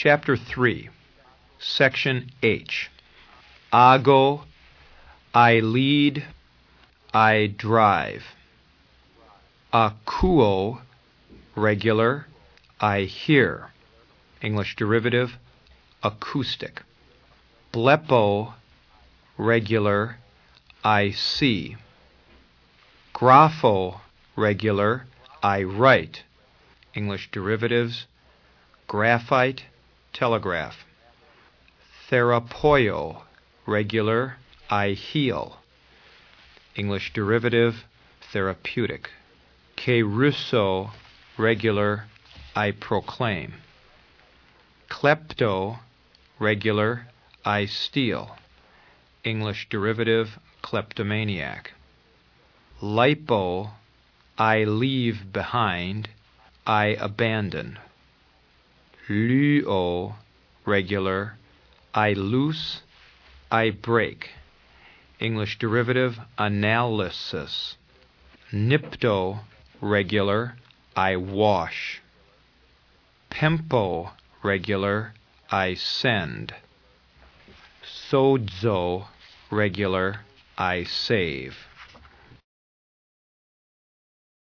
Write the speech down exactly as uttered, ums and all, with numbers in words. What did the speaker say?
Chapter three, Section H. Ago, I lead, I drive. Akuo, regular, I hear. English derivative, acoustic. Blepo, regular, I see. Grapho, regular, I write. English derivatives, graphite, telegraph. Therapoio, regular, I heal. English derivative, therapeutic. Kerusso, regular, I proclaim. Klepto, regular, I steal. English derivative, kleptomaniac. Lipo, I leave behind, I abandon. Luo, regular, I loose, I break. English derivative, analysis. Nipto, regular, I wash. Pempo, regular, I send. Sodzo, regular, I save.